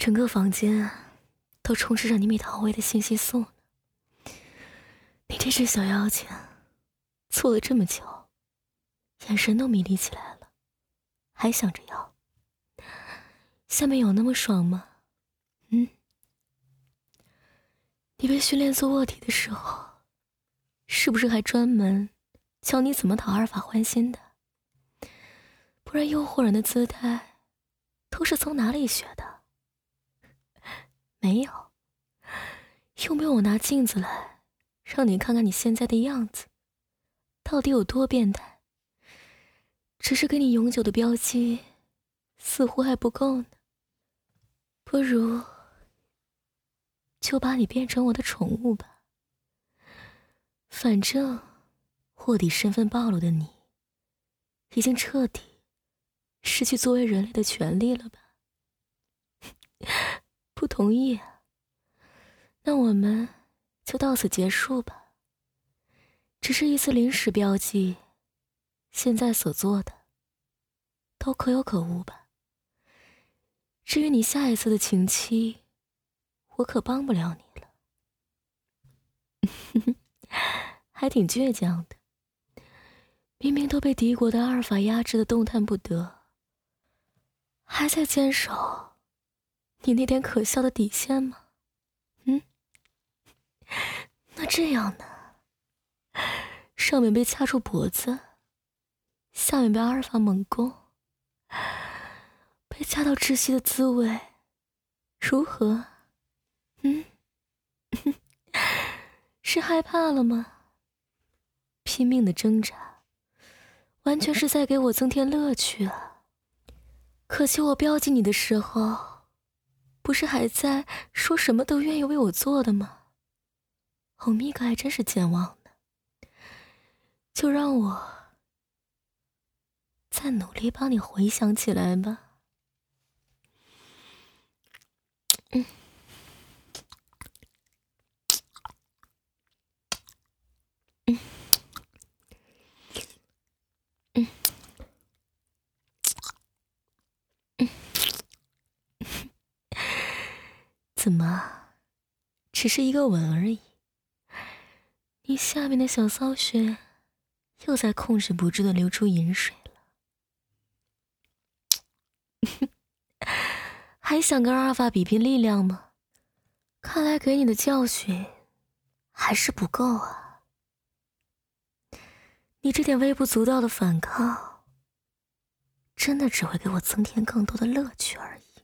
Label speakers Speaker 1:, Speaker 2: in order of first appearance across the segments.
Speaker 1: 整个房间都充斥着你蜜桃味的信息素呢。你这只小妖精，做了这么久，眼神都迷离起来了，还想着要。下面有那么爽吗？你被训练做卧底的时候，是不是还专门教你怎么讨阿尔法欢心的？不然诱惑人的姿态都是从哪里学的？没有，用不用我拿镜子来让你看看你现在的样子到底有多变态？只是给你永久的标记似乎还不够呢，不如就把你变成我的宠物吧。反正卧底身份暴露的你已经彻底失去作为人类的权利了吧？不同意啊？那我们就到此结束吧。只是一次临时标记，现在所做的都可有可无吧。至于你下一次的情期，我可帮不了你了。还挺倔强的，明明都被敌国的阿尔法压制的动弹不得，还在坚守你那点可笑的底线吗？那这样呢？上面被掐住脖子，下面被阿尔法猛攻，被掐到窒息的滋味如何？是害怕了吗？拼命的挣扎，完全是在给我增添乐趣啊！可惜我标记你的时候，不是还在说什么都愿意为我做的吗？欧米伽还真是健忘呢，就让我再努力帮你回想起来吧。怎么，只是一个吻而已，你下面的小骚穴又在控制不住的流出饮水了。还想跟阿尔法比拼力量吗？看来给你的教训还是不够啊。你这点微不足道的反抗，真的只会给我增添更多的乐趣而已。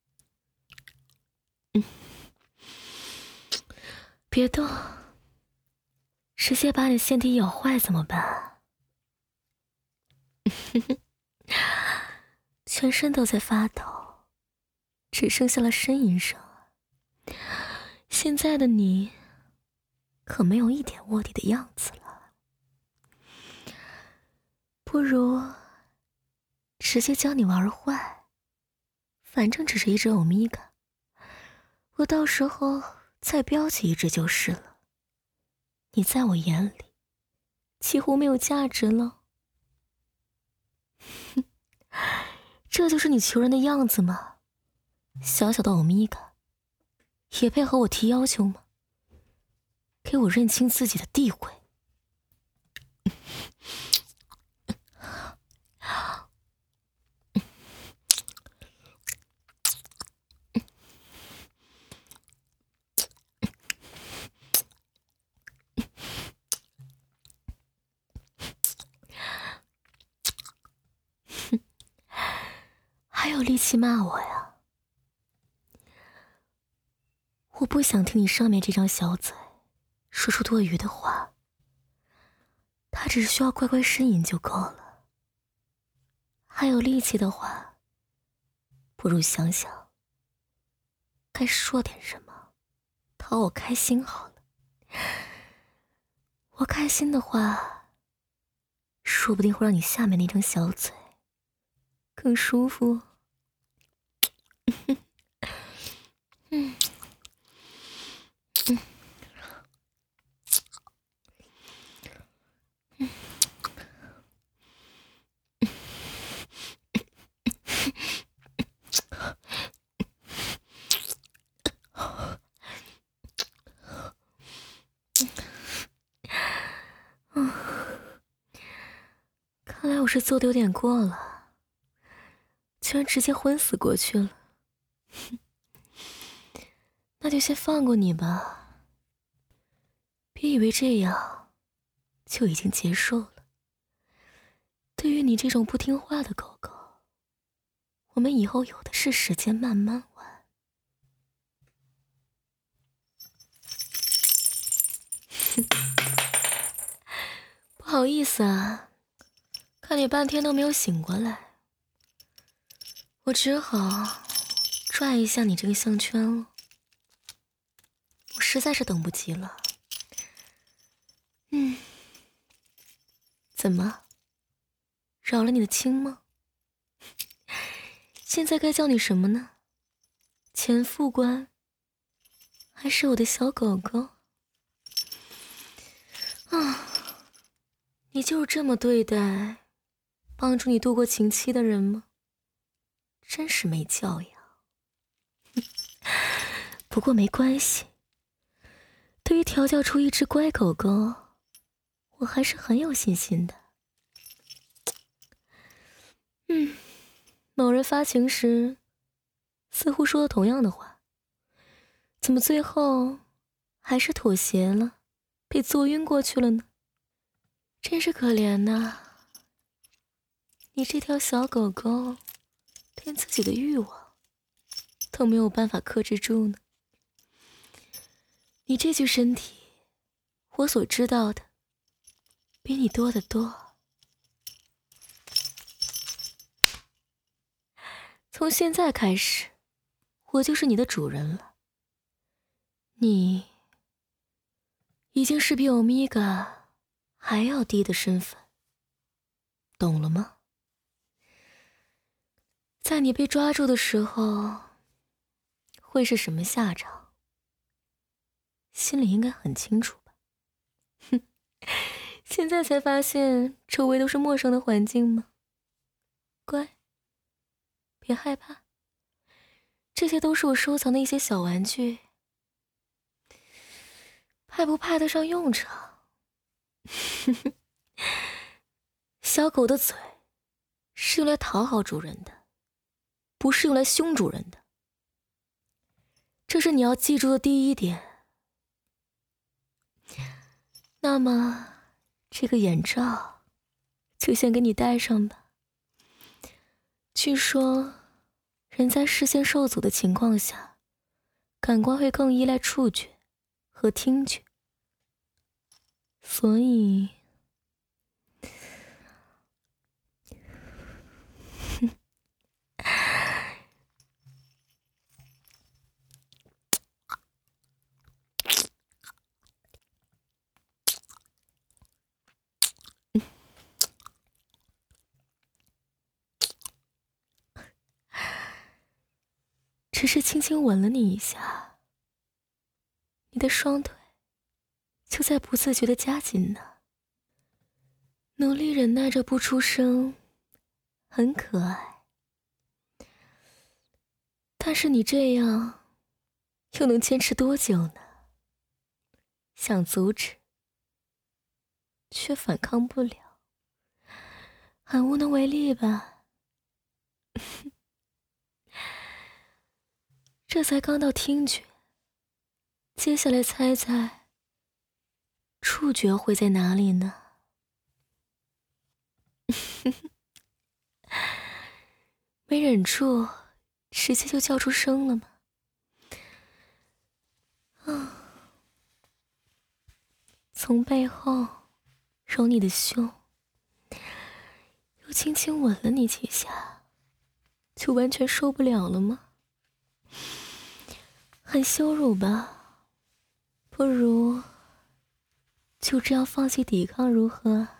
Speaker 1: 别动，直接把你腺体咬坏怎么办？全身都在发抖，只剩下了呻吟声啊。现在的你可没有一点卧底的样子了，不如直接教你玩坏，反正只是一只欧米伽，我到时候再标记一只就是了。你在我眼里几乎没有价值了。这就是你求人的样子吗？小小的欧米伽也配和我提要求吗？给我认清自己的地位。还有力气骂我呀？我不想听你上面这张小嘴说出多余的话，他只是需要乖乖呻吟就够了。还有力气的话，不如想想该说点什么讨我开心好了。我开心的话，说不定会让你下面那张小嘴更舒服。 是做的有点过了，居然直接昏死过去了。那就先放过你吧，别以为这样就已经结束了。对于你这种不听话的狗狗，我们以后有的是时间慢慢玩。不好意思啊，看你半天都没有醒过来，我只好拽一下你这个项圈了。我实在是等不及了。怎么，扰了你的亲吗？现在该叫你什么呢？前副官，还是我的小狗狗？啊，你就是这么对待帮助你度过情期的人吗？真是没教养。不过没关系，对于调教出一只乖狗狗，我还是很有信心的。某人发情时似乎说了同样的话，怎么最后还是妥协了，被坐晕过去了呢？真是可怜呐，你这条小狗狗连自己的欲望都没有办法克制住呢。你这具身体，我所知道的比你多得多。从现在开始，我就是你的主人了。你已经是比欧米伽还要低的身份，懂了吗？在你被抓住的时候，会是什么下场？心里应该很清楚吧？哼，现在才发现周围都是陌生的环境吗？乖，别害怕，这些都是我收藏的一些小玩具，派不派得上用场？小狗的嘴是用来讨好主人的，不是用来凶主人的，这是你要记住的第一点。那么这个眼罩就先给你戴上吧。据说人在视线受阻的情况下，感官会更依赖触觉和听觉，所以只是轻轻吻了你一下，你的双腿就在不自觉地夹紧呢。努力忍耐着不出声，很可爱。但是你这样又能坚持多久呢？想阻止，却反抗不了，很无能为力吧？这才刚到听觉，接下来猜猜触觉会在哪里呢？没忍住，直接就叫出声了吗？从背后揉你的胸，又轻轻吻了你几下，就完全受不了了吗？很羞辱吧？不如就这样放弃抵抗如何？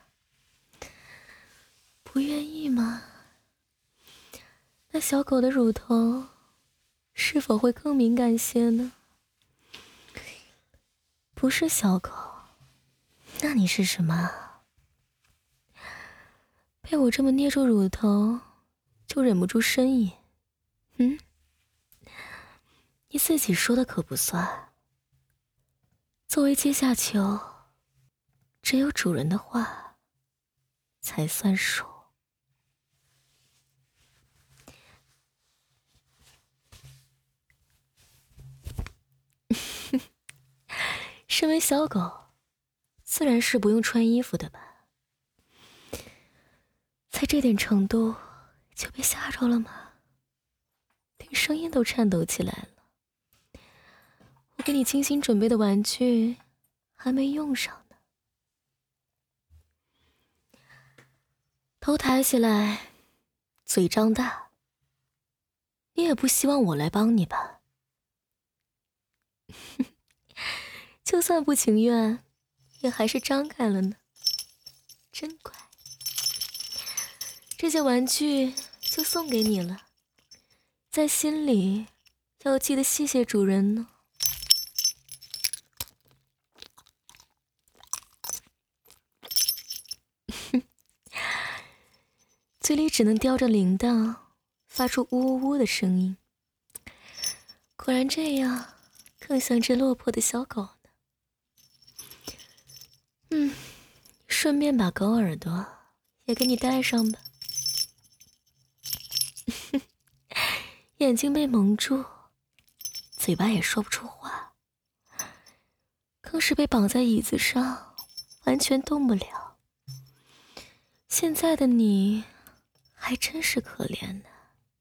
Speaker 1: 不愿意吗？那小狗的乳头是否会更敏感些呢？不是小狗，那你是什么？被我这么捏住乳头，就忍不住呻吟？你自己说的可不算。作为阶下囚，只有主人的话才算数。 身为小狗，自然是不用穿衣服的吧？才这点程度就被吓着了吗？连声音都颤抖起来了。我给你精心准备的玩具还没用上呢。头抬起来，嘴张大。你也不希望我来帮你吧？就算不情愿，也还是张开了呢。真乖。这些玩具就送给你了，在心里要记得谢谢主人呢。嘴里只能叼着铃铛，发出呜呜呜的声音。果然这样更像只落魄的小狗呢。顺便把狗耳朵也给你戴上吧。眼睛被蒙住，嘴巴也说不出话，更是被绑在椅子上，完全动不了。现在的你还真是可怜呢。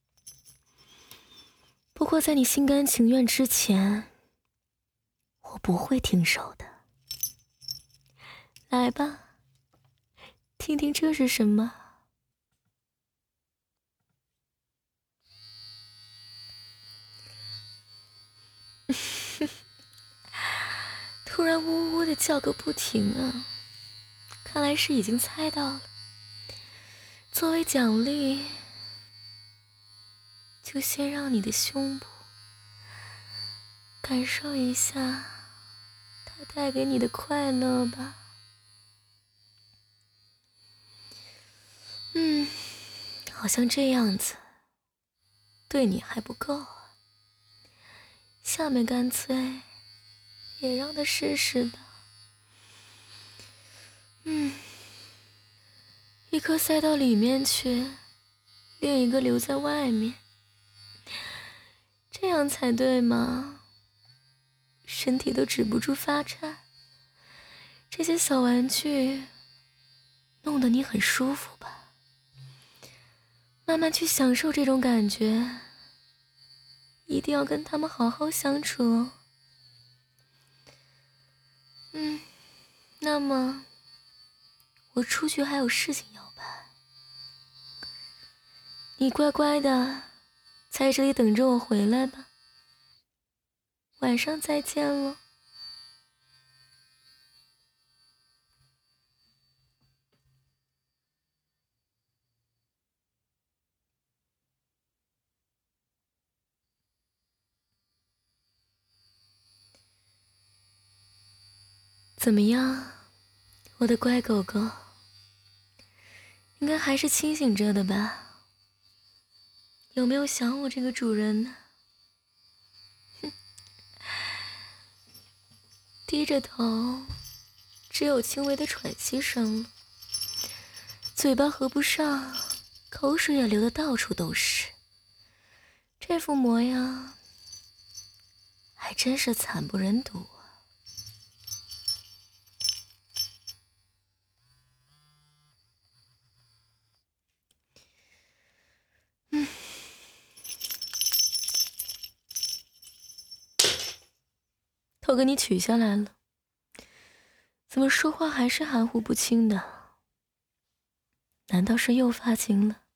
Speaker 1: 不过在你心甘情愿之前，我不会停手的。来吧，听听这是什么？突然呜呜的叫个不停啊！看来是已经猜到了。作为奖励，就先让你的胸部感受一下它带给你的快乐吧。好像这样子对你还不够啊。下面干脆也让他试试吧。一颗塞到里面去，另一个留在外面，这样才对嘛。身体都止不住发颤，这些小玩具弄得你很舒服吧？慢慢去享受这种感觉，一定要跟他们好好相处哦。那么我出去还有事情要办，你乖乖的在这里等着我回来吧。晚上再见了。怎么样，我的乖狗狗？应该还是清醒着的吧？有没有想我这个主人呢？低着头，只有轻微的喘息声了，嘴巴合不上，口水也流得到处都是。这副模样还真是惨不忍睹啊。头给你取下来了，怎么说话还是含糊不清的？难道是又发情了？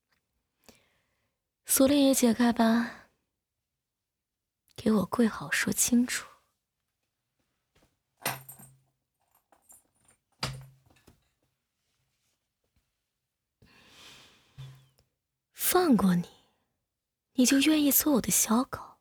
Speaker 1: 锁链也解开吧，给我跪好说清楚。放过你，你就愿意做我的小狗？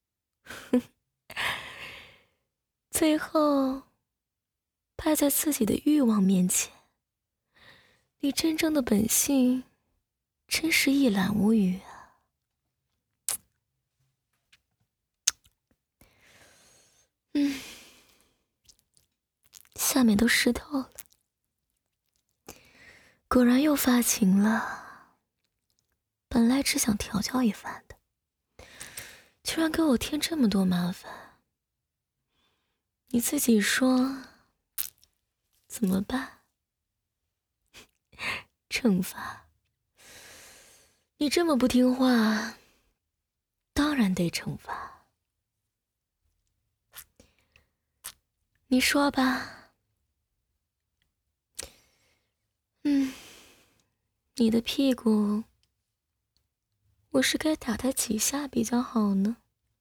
Speaker 1: 最后败在自己的欲望面前，你真正的本性真是一览无余啊。下面都湿透了，果然又发情了。本来只想调教一番的，居然给我添这么多麻烦。 你自己说怎么办？惩罚？你这么不听话，当然得惩罚。你说吧。你的屁股，我是该打他几下比较好呢？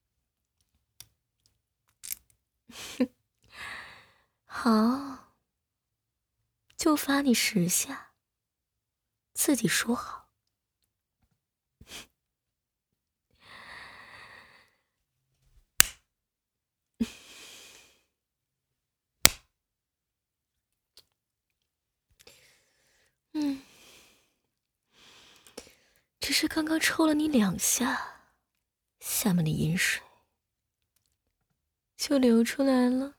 Speaker 1: 好，就罚你10下，自己说好。只是刚刚抽了你2下，下面的饮水就流出来了。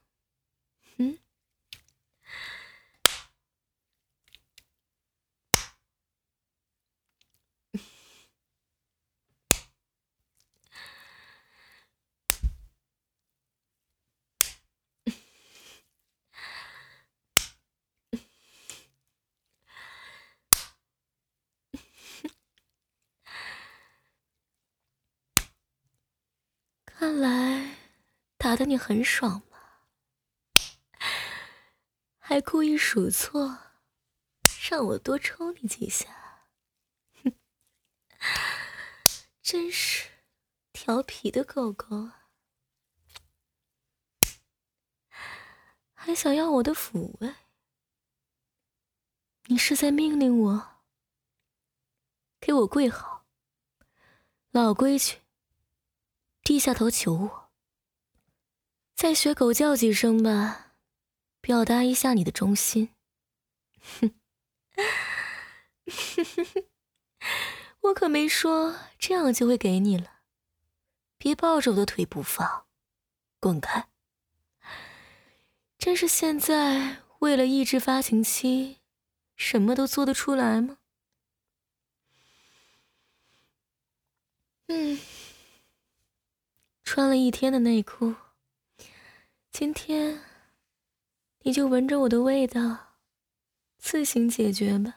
Speaker 1: 看来打得你很爽嘛，还故意数错，让我多抽你几下。真是调皮的狗狗啊，还想要我的抚慰？你是在命令我给我跪好，老规矩，低下头求我，再学狗叫几声吧，表达一下你的忠心。哼，我可没说这样就会给你了，别抱着我的腿不放，滚开！真是现在为了抑制发情期，什么都做得出来吗？穿了1天的内裤，今天你就闻着我的味道，自行解决吧。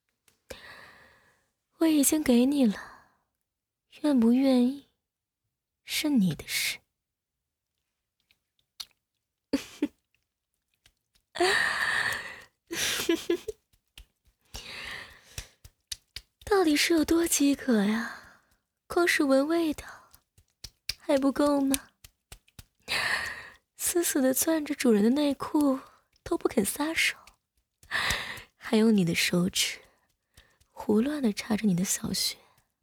Speaker 1: 我已经给你了，愿不愿意是你的事。到底是有多饥渴呀？光是闻味道还不够吗？死死地攥着主人的内裤都不肯撒手，还用你的手指胡乱地插着你的小穴。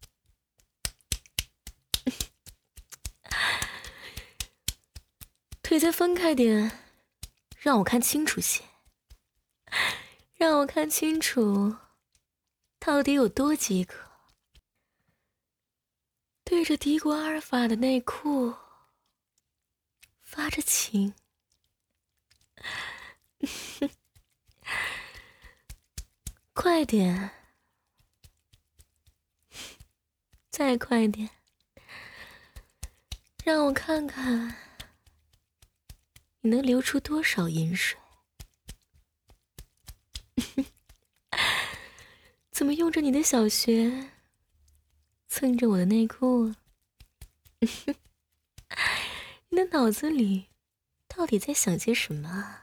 Speaker 1: 腿再分开点，让我看清楚些，让我看清楚到底有多饥渴。对着迪国阿尔法的内裤发着情。快点，再快点，让我看看你能流出多少饮水。怎么用着你的小穴蹭着我的内裤啊？你的脑子里到底在想些什么啊？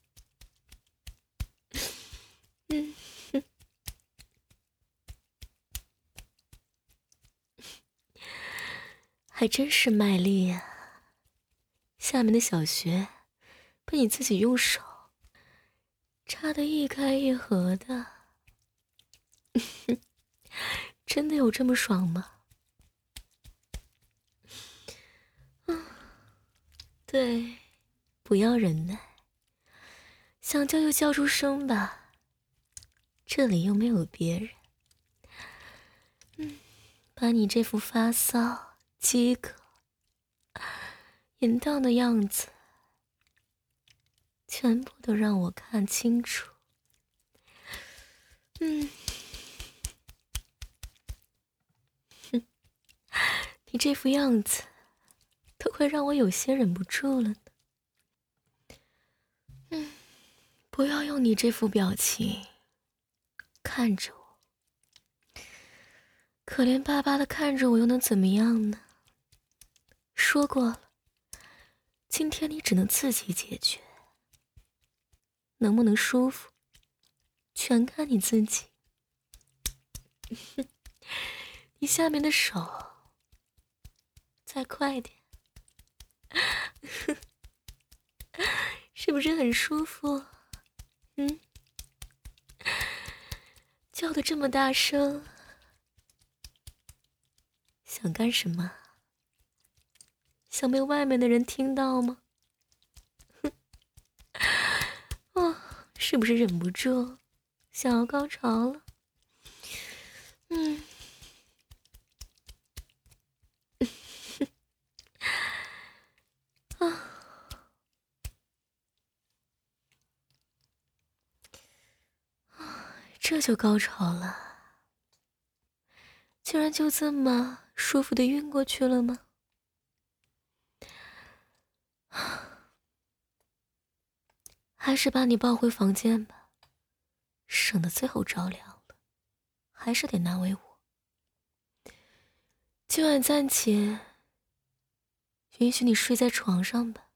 Speaker 1: 还真是卖力呀！下面的小穴被你自己用手插得一开一合的，真的有这么爽吗？对，不要忍耐，想叫就叫出声吧，这里又没有别人。把你这副发骚、饥渴、淫荡的样子全部都让我看清楚。你这副样子都快让我有些忍不住了呢。 不要用你这副表情看着我，可怜巴巴的看着我又能怎么样呢？说过了，今天你只能自己解决，能不能舒服，全看你自己。你下面的手再快点，是不是很舒服？叫得这么大声，想干什么？想被外面的人听到吗？哦，是不是忍不住想要高潮了？这就高潮了，居然就这么舒服的晕过去了吗？还是把你抱回房间吧，省得最后着凉了，还是得难为我。今晚暂且允许你睡在床上吧。